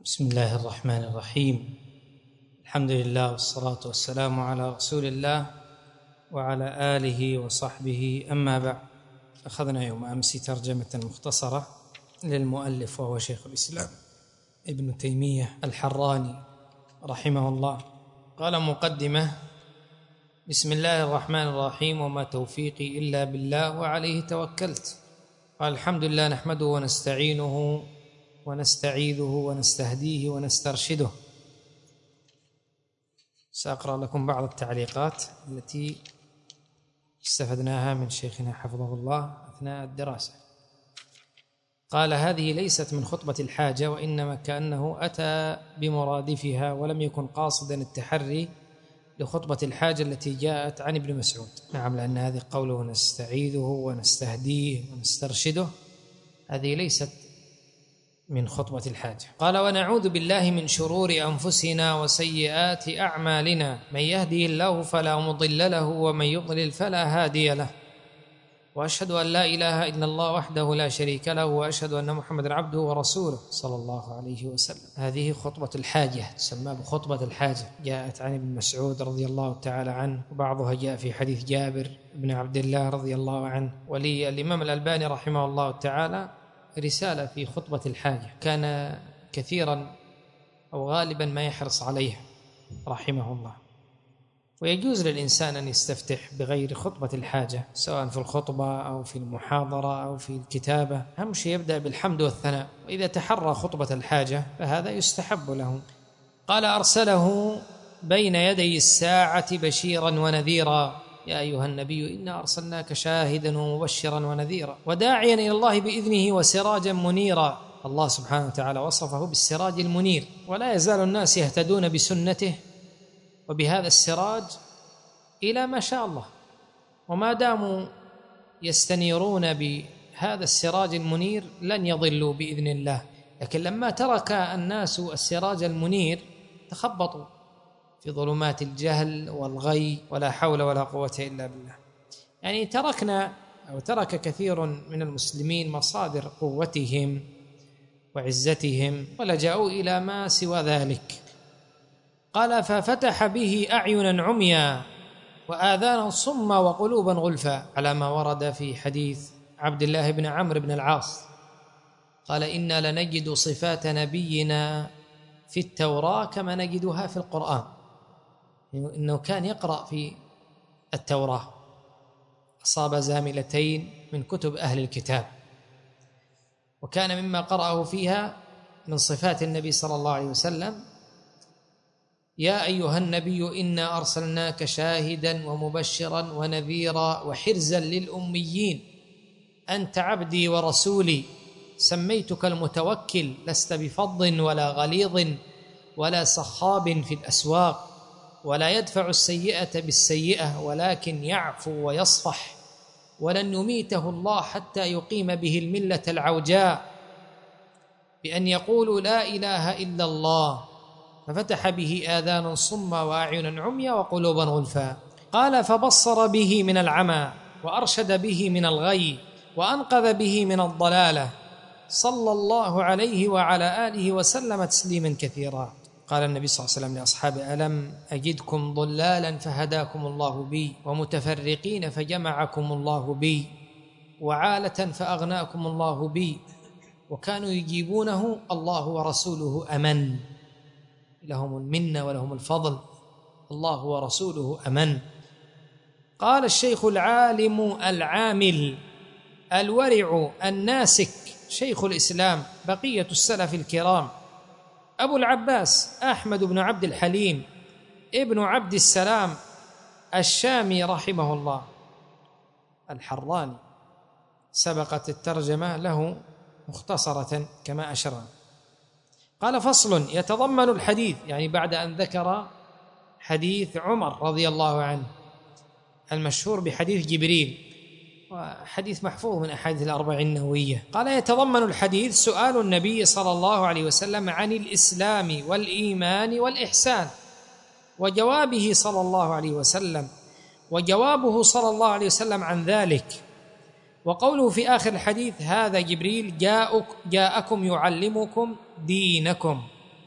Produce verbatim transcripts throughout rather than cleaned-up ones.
بسم الله الرحمن الرحيم. الحمد لله والصلاة والسلام على رسول الله وعلى آله وصحبه، أما بعد. أخذنا يوم أمس ترجمة مختصرة للمؤلف وهو شيخ الإسلام ابن تيمية الحراني رحمه الله. قال مقدمة: بسم الله الرحمن الرحيم، وما توفيقي إلا بالله وعليه توكلت. قال: الحمد لله نحمده ونستعينه ونستعيذه ونستهديه ونسترشده. سأقرأ لكم بعض التعليقات التي استفدناها من شيخنا حفظه الله أثناء الدراسة. قال: هذه ليست من خطبة الحاجة، وإنما كأنه أتى بمرادفها ولم يكن قاصدا التحري لخطبة الحاجة التي جاءت عن ابن مسعود. نعم، لأن هذه قوله نستعيذه ونستهديه ونسترشده هذه ليست من خطبة الحاجة. قال: ونعوذ بالله من شرور أنفسنا وسيئات أعمالنا، من يهدي الله فلا مضل له ومن يضلل فلا هادي له، وأشهد أن لا إله إلا الله وحده لا شريك له، وأشهد أن محمدا عبده ورسوله صلى الله عليه وسلم. هذه خطبة الحاجة، تسمى بخطبة الحاجة، جاءت عن ابن مسعود رضي الله تعالى عنه، وبعضها جاء في حديث جابر بن عبد الله رضي الله عنه. ولي الإمام الألباني رحمه الله تعالى رسالة في خطبة الحاجة، كان كثيرا أو غالبا ما يحرص عليها رحمه الله. ويجوز للإنسان أن يستفتح بغير خطبة الحاجة، سواء في الخطبة أو في المحاضرة أو في الكتابة. أهم شيء يبدأ بالحمد والثناء، وإذا تحرى خطبة الحاجة فهذا يستحب له. قال: أرسله بين يدي الساعة بشيرا ونذيرا، يا أيها النبي إنا أرسلناك شاهدا ومبشرا ونذيرا وداعيا إلى الله بإذنه وسراجا منيرا. الله سبحانه وتعالى وصفه بالسراج المنير، ولا يزال الناس يهتدون بسنته وبهذا السراج إلى ما شاء الله، وما داموا يستنيرون بهذا السراج المنير لن يضلوا بإذن الله. لكن لما ترك الناس السراج المنير تخبطوا في ظلمات الجهل والغي، ولا حول ولا قوة إلا بالله. يعني تركنا أو ترك كثير من المسلمين مصادر قوتهم وعزتهم ولجأوا إلى ما سوى ذلك. قال: ففتح به أعينا عميا وآذانا صما وقلوبا غلفا، على ما ورد في حديث عبد الله بن عمرو بن العاص. قال: إنا لنجد صفات نبينا في التوراة كما نجدها في القرآن. إنه كان يقرأ في التوراة، أصاب زاملتين من كتب أهل الكتاب، وكان مما قرأه فيها من صفات النبي صلى الله عليه وسلم: يا أيها النبي إنا أرسلناك شاهدا ومبشرا ونذيرا وحرزا للأميين، أنت عبدي ورسولي، سميتك المتوكل، لست بفظ ولا غليظ ولا صخاب في الأسواق، ولا يدفع السيئة بالسيئة ولكن يعفو ويصفح، ولن يميته الله حتى يقيم به الملة العوجاء بأن يقولوا لا إله إلا الله. ففتح به آذانا صما وأعينا عميا وقلوبا غلفا. قال: فبصر به من العمى وأرشد به من الغي وأنقذ به من الضلالة، صلى الله عليه وعلى آله وسلم تسليما كثيرا. قال النبي صلى الله عليه وسلم لأصحابه: ألم أجدكم ضلالا فهداكم الله بي، ومتفرقين فجمعكم الله بي، وعالة فأغناكم الله بي. وكانوا يجيبونه: الله ورسوله أمن. لهم المنة ولهم الفضل، الله ورسوله أمن. قال الشيخ العالم العامل الورع الناسك شيخ الإسلام بقية السلف الكرام أبو العباس أحمد بن عبد الحليم ابن عبد السلام الشامي رحمه الله الحراني، سبقت الترجمة له مختصرة كما أشرنا. قال: فصل يتضمن الحديث، يعني بعد أن ذكر حديث عمر رضي الله عنه المشهور بحديث جبريل، وحديث محفوظ من أحاديث الأربعين النووية. قال: يتضمن الحديث سؤال النبي صلى الله عليه وسلم عن الإسلام والإيمان والإحسان، وجوابه صلى الله عليه وسلم وجوابه صلى الله عليه وسلم عن ذلك، وقوله في آخر الحديث: هذا جبريل جاءك جاءكم يعلمكم دينكم.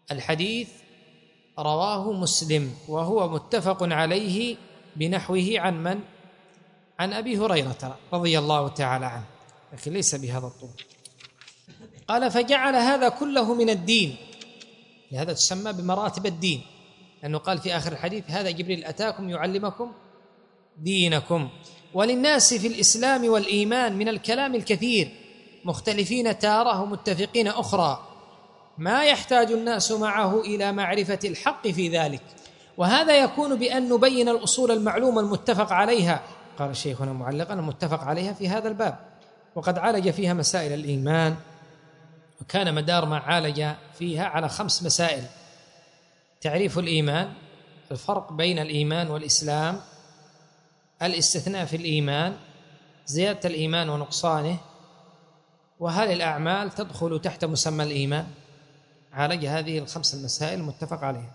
الحديث رواه مسلم وهو متفق عليه بنحوه عن من؟ عن أبي هريرة رضي الله تعالى عنه، لكن ليس بهذا الطول. قال فجعل هذا كله من الدين، لهذا تسمى بمراتب الدين، لأنه قال في آخر الحديث هذا جبريل أتاكم يعلمكم دينكم. وللناس في الإسلام والإيمان من الكلام الكثير، مختلفين تارة ومتفقين أخرى، ما يحتاج الناس معه إلى معرفة الحق في ذلك، وهذا يكون بأن نبين الأصول المعلومة المتفق عليها. قال الشيخ هنا معلقا المتفق عليها في هذا الباب، وقد عالج فيها مسائل الإيمان، وكان مدار ما عالج فيها على خمس مسائل: تعريف الإيمان، الفرق بين الإيمان والإسلام، الاستثناء في الإيمان، زيادة الإيمان ونقصانه، وهل الأعمال تدخل تحت مسمى الإيمان. عالج هذه الخمس المسائل المتفق عليها.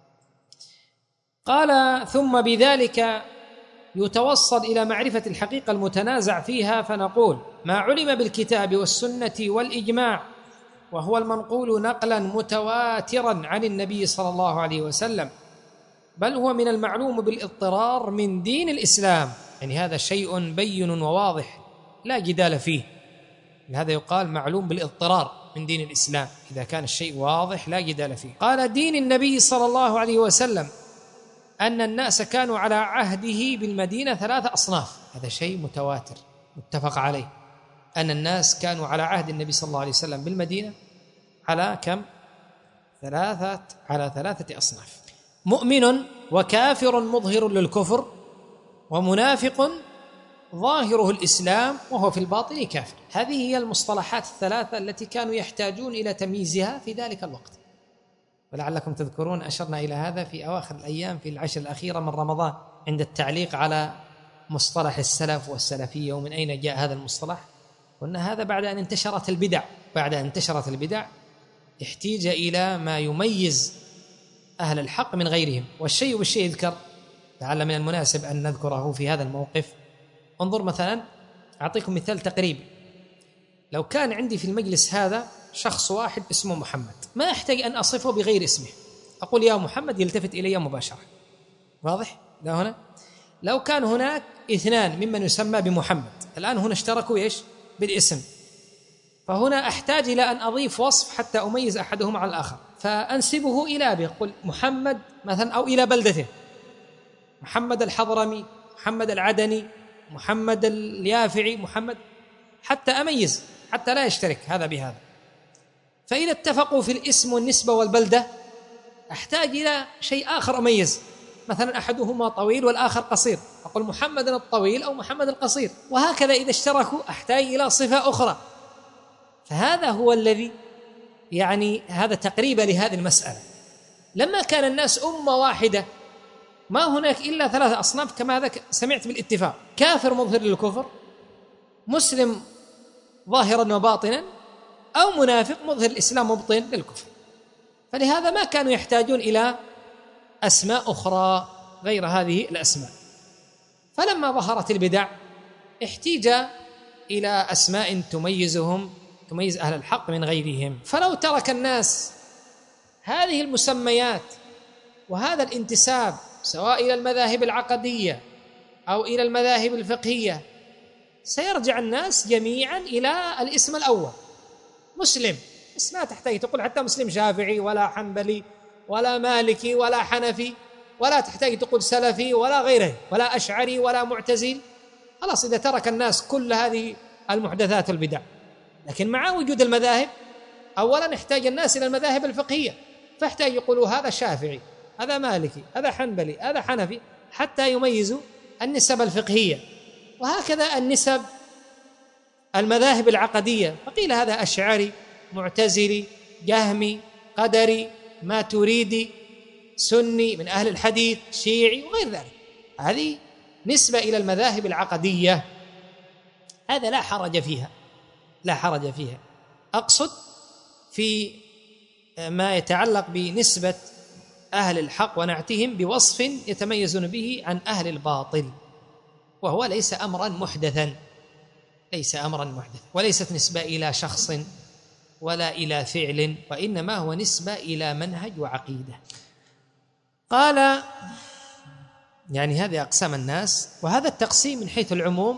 قال ثم بذلك يتوصل إلى معرفة الحقيقة المتنازع فيها، فنقول ما علم بالكتاب والسنة والإجماع، وهو المنقول نقلا متواترا عن النبي صلى الله عليه وسلم، بل هو من المعلوم بالاضطرار من دين الإسلام، يعني هذا شيء بين وواضح لا جدال فيه، لهذا يقال معلوم بالاضطرار من دين الإسلام، إذا كان الشيء واضح لا جدال فيه. قال دين النبي صلى الله عليه وسلم أن الناس كانوا على عهده بالمدينة ثلاثة أصناف، هذا شيء متواتر متفق عليه، أن الناس كانوا على عهد النبي صلى الله عليه وسلم بالمدينة على كم؟ ثلاثة على ثلاثة أصناف: مؤمن وكافر مظهر للكفر، ومنافق ظاهره الإسلام وهو في الباطن كافر. هذه هي المصطلحات الثلاثة التي كانوا يحتاجون إلى تمييزها في ذلك الوقت، ولعلكم تذكرون أشرنا إلى هذا في أواخر الأيام في العشر الأخيرة من رمضان عند التعليق على مصطلح السلف والسلفية ومن أين جاء هذا المصطلح، وأن هذا بعد أن انتشرت البدع بعد أن انتشرت البدع احتيج إلى ما يميز أهل الحق من غيرهم، والشيء بالشيء يذكر. لعل من المناسب أن نذكره في هذا الموقف. انظر مثلا، أعطيكم مثال تقريبي: لو كان عندي في المجلس هذا شخص واحد اسمه محمد، ما أحتاج أن أصفه بغير اسمه، أقول يا محمد يلتفت إلي مباشرة، واضح؟ لا هنا لو كان هناك اثنان ممن يسمى بمحمد، الآن هنا اشتركوا إيش؟ بالاسم، فهنا أحتاج إلى أن أضيف وصف حتى أميز أحدهما على الآخر، فأنسبه إلى به، قل محمد مثلا، أو إلى بلدته، محمد الحضرمي، محمد العدني، محمد اليافعي، محمد، حتى أميز، حتى لا يشترك هذا بهذا. فإذا اتفقوا في الاسم والنسبة والبلدة أحتاج إلى شيء آخر أميز، مثلا أحدهما طويل والآخر قصير، أقول محمد الطويل أو محمد القصير، وهكذا إذا اشتركوا أحتاج إلى صفة أخرى. فهذا هو الذي يعني هذا تقريبا لهذه المسألة. لما كان الناس أمة واحدة ما هناك إلا ثلاثة أصناف كما سمعت بالاتفاق: كافر مظهر للكفر، مسلم ظاهرا وباطنا، أو منافق مظهر الإسلام مبطن للكفر. فلهذا ما كانوا يحتاجون إلى أسماء أخرى غير هذه الأسماء. فلما ظهرت البدع احتاج إلى أسماء تميزهم تميز أهل الحق من غيرهم. فلو ترك الناس هذه المسميات وهذا الانتساب سواء إلى المذاهب العقدية أو إلى المذاهب الفقهية، سيرجع الناس جميعا إلى الاسم الأول مسلم. بس ما تحتاج تقول حتى مسلم شافعي ولا حنبلي ولا مالكي ولا حنفي، ولا تحتاج تقول سلفي ولا غيره، ولا أشعري ولا معتزل. خلاص، إذا ترك الناس كل هذه المحدثات البدع. لكن مع وجود المذاهب أولا احتاج الناس إلى المذاهب الفقهية، فاحتاج يقولوا هذا شافعي، هذا مالكي، هذا حنبلي، هذا حنفي، حتى يميزوا النسب الفقهية. وهكذا النسب المذاهب العقدية، فقيل هذا أشعري، معتزلي، جهمي، قدري، ماتريدي، سني من أهل الحديث، شيعي وغير ذلك. هذه نسبة إلى المذاهب العقدية، هذا لا حرج فيها لا حرج فيها أقصد في ما يتعلق بنسبة أهل الحق ونعتهم بوصف يتميزون به عن أهل الباطل، وهو ليس أمرا محدثا ليس أمرا محدثا وليست نسبة إلى شخص ولا إلى فعل، وإنما هو نسبة إلى منهج وعقيدة. قال يعني هذه أقسام الناس، وهذا التقسيم من حيث العموم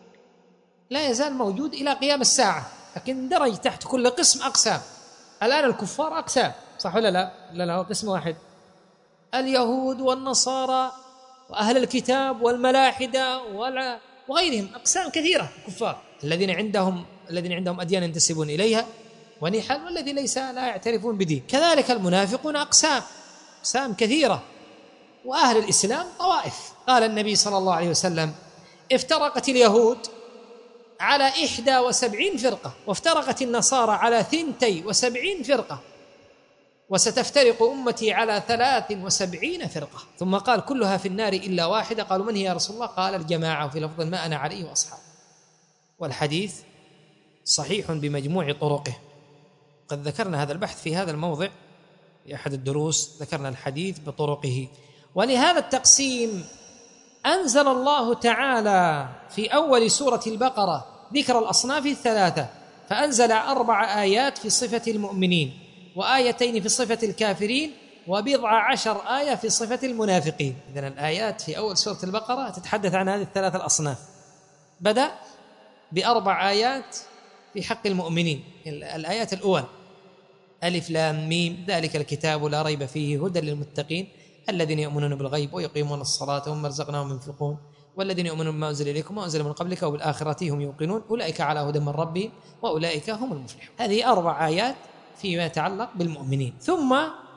لا يزال موجود إلى قيام الساعة، لكن درج تحت كل قسم أقسام. الآن الكفار أقسام، صح ولا لا؟ لا لا، هو قسم واحد، اليهود والنصارى وأهل الكتاب والملاحدة وغيرهم، أقسام كثيرة كفار، الذين عندهم الذين عندهم أديان ينتسبون إليها ونحل، والذي ليس لا يعترفون بدين. كذلك المنافقون أقسام أقسام كثيرة، وأهل الإسلام طوائف. قال النبي صلى الله عليه وسلم: افترقت اليهود على إحدى وسبعين فرقة، وافترقت النصارى على ثنتي وسبعين فرقة، وستفترق أمتي على ثلاث وسبعين فرقة. ثم قال: كلها في النار إلا واحدة. قالوا: من هي يا رسول الله؟ قال: الجماعة، وفي لفظ: ما أنا عليه وأصحابي. والحديث صحيح بمجموع طرقه. قد ذكرنا هذا البحث في هذا الموضع في أحد الدروس، ذكرنا الحديث بطرقه. ولهذا التقسيم أنزل الله تعالى في أول سورة البقرة ذكر الأصناف الثلاثة، فأنزل أربع آيات في صفة المؤمنين، وآيتين في صفة الكافرين، وبضع عشر آية في صفة المنافقين. إذن الآيات في أول سورة البقرة تتحدث عن هذه الثلاث الأصناف. بدأ بأربع آيات في حق المؤمنين، الآيات الأول: ألف لام ميم، ذلك الكتاب لا ريب فيه هدى للمتقين الذين يؤمنون بالغيب ويقيمون الصلاة ومما رزقناهم ينفقون والذين يؤمنون بما أنزل إليكم وأنزل من قبلك وبالآخرة هم يوقنون أولئك على هدى من ربهم وأولئك هم المفلحون. هذه أربع آيات فيما يتعلق بالمؤمنين. ثم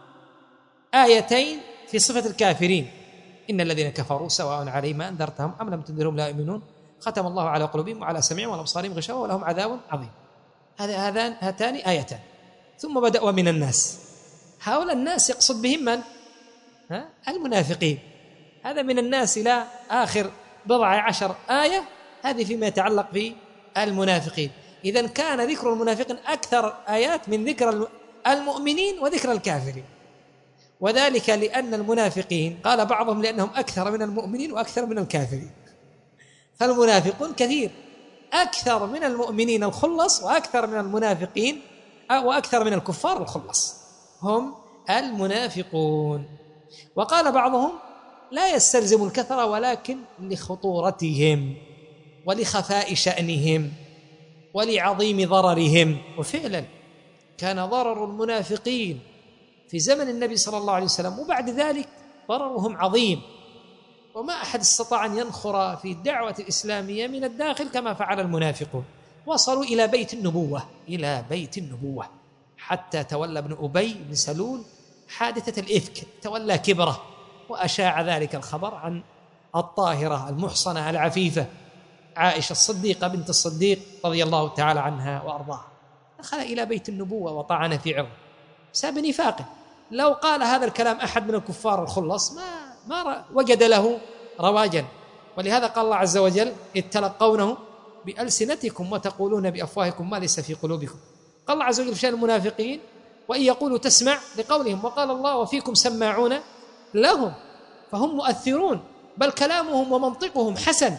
آيتين في صفة الكافرين: إن الذين كفروا سواء عليهم أنذرتهم أم لم تنذرهم لا يؤمنون ختم الله على قلوبهم وعلى سمعهم وعلى أبصارهم غشاوة ولهم عذاب عظيم. هذا هذان هاتان آيتان. ثم بدأ: ومن الناس. هؤلاء الناس يقصد بهم من؟ ها؟ المنافقين. هذا من الناس إلى آخر بضع عشر آية، هذه فيما يتعلق بالمنافقين. إذن كان ذكر المنافقين أكثر آيات من ذكر المؤمنين وذكر الكافرين، وذلك لأن المنافقين قال بعضهم لأنهم أكثر من المؤمنين وأكثر من الكافرين، فالمنافقون كثير، أكثر من المؤمنين الخلص وأكثر من المنافقين وأكثر من الكفار الخلص، هم المنافقون. وقال بعضهم لا يستلزم الكثرة ولكن لخطورتهم ولخفاء شأنهم ولعظيم ضررهم. وفعلا كان ضرر المنافقين في زمن النبي صلى الله عليه وسلم وبعد ذلك ضررهم عظيم، وما أحد استطاع أن ينخر في الدعوة الإسلامية من الداخل كما فعل المنافقون. وصلوا إلى بيت النبوة إلى بيت النبوة حتى تولى ابن أبي بن سلول حادثة الإفك، تولى كبره وأشاع ذلك الخبر عن الطاهرة المحصنة العفيفة عائشة الصديقة بنت الصديق رضي الله تعالى عنها وأرضاها. دخل إلى بيت النبوة وطعن في عرضه بسبب نفاقه. لو قال هذا الكلام أحد من الكفار الخلص ما ما وجد له رواجا. ولهذا قال الله عز وجل: إذ تلقونه بألسنتكم وتقولون بأفواهكم ما ليس في قلوبكم. قال الله عز وجل في شأن المنافقين: وإن يقولوا تسمع لقولهم. وقال الله: وفيكم سماعون لهم، فهم مؤثرون، بل كلامهم ومنطقهم حسن،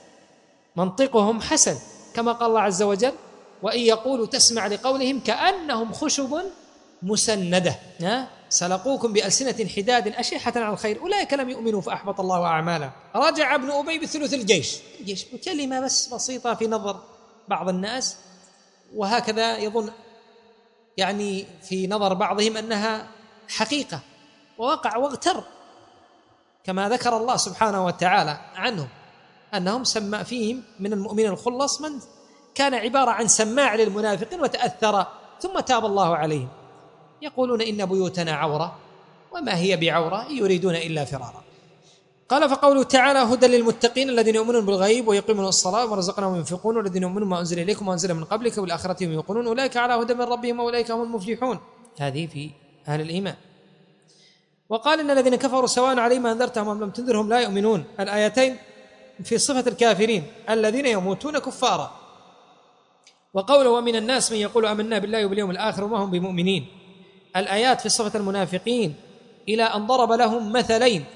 منطقهم حسن، كما قال الله عز وجل: وإن يقولوا تسمع لقولهم كأنهم خشب مسندة سلقوكم بألسنة حداد أشحة على الخير أولئك لم يؤمنوا فأحبط الله أعمالهم. رجع ابن أبي بثلث الجيش. الجيش كلمة بس بسيطة في نظر بعض الناس، وهكذا يظن يعني في نظر بعضهم أنها حقيقة، ووقع واغتر، كما ذكر الله سبحانه وتعالى عنهم أنهم سمع فيهم من المؤمنين الخلص من كان عبارة عن سماع للمنافقين وتأثر ثم تاب الله عليهم. يقولون إن بيوتنا عورة وما هي بعورة يريدون إلا فرارا. قال: فقوله تعالى: هدى للمتقين الذين يؤمنون بالغيب ويقيمون الصلاة ورزقناهم ينفقون والذين يؤمنون ما أنزل إليكم وأنزل من قبلك وبالآخرة هم يوقنون أولئك على هدى من ربهم وأولئك هم المفلحون. هذه في أهل الإيمان. وقال: إن الذين كفروا سواء عليهم أنذرتهم أم لم تنذرهم لا يؤمنون. الآيتين في صفة الكافرين الذين يموتون كفارا. وقوله: ومن الناس من يقول آمنا بالله وباليوم الآخر وما هم بمؤمنين. الآيات في صفة المنافقين إلى أن ضرب لهم مثلين،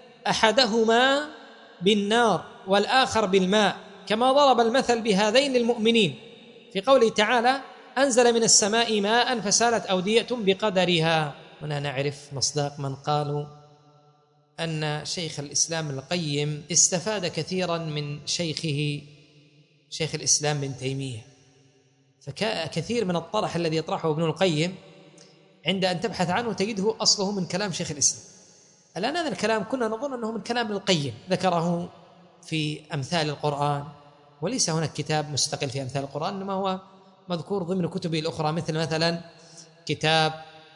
أحدهما بالنار والآخر بالماء، كما ضرب المثل بهذين للمؤمنين في قوله تعالى: أنزل من السماء ماء فسالت أودية بقدرها. هنا نعرف مصداق من قالوا أن شيخ الإسلام القيم استفاد كثيرا من شيخه شيخ الإسلام بن تيمية، فكثير من الطرح الذي يطرحه ابن القيم عند أن تبحث عنه تجده أصله من كلام شيخ الإسلام. الآن هذا الكلام كنا نظن أنه من كلام القيم، ذكره في أمثال القرآن، وليس هناك كتاب مستقل في أمثال القرآن، إنما هو مذكور ضمن كتبه الأخرى، مثل مثلا كتاب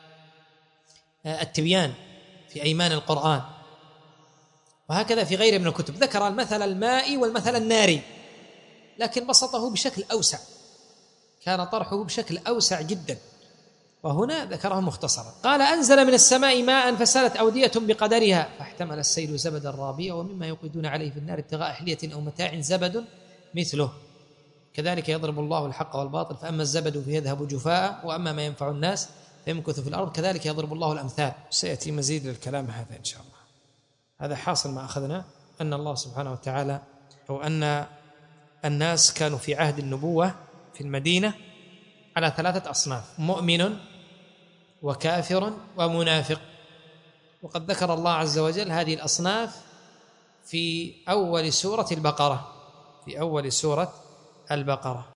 التبيان في أيمان القرآن، وهكذا في غيره من الكتب ذكر المثل المائي والمثل الناري، لكن بسطه بشكل أوسع، كان طرحه بشكل أوسع جدا، وهنا ذكره مختصرا. قال أنزل من السماء ماء فسالت أودية بقدرها فاحتمل السيل زبدا رابيا ومما يوقدون عليه في النار ابتغاء حلية أو متاع زبد مثله كذلك يضرب الله الحق والباطل فأما الزبد فيذهب جفاء وأما ما ينفع الناس فيمكث في الأرض كذلك يضرب الله الأمثال. سيأتي مزيد للكلام هذا إن شاء الله. هذا حاصل ما أخذنا، أن الله سبحانه وتعالى أو أن الناس كانوا في عهد النبوة في المدينة على ثلاثة أصناف: مؤمن وكافر ومنافق، وقد ذكر الله عز وجل هذه الأصناف في أول سورة البقرة في أول سورة البقرة.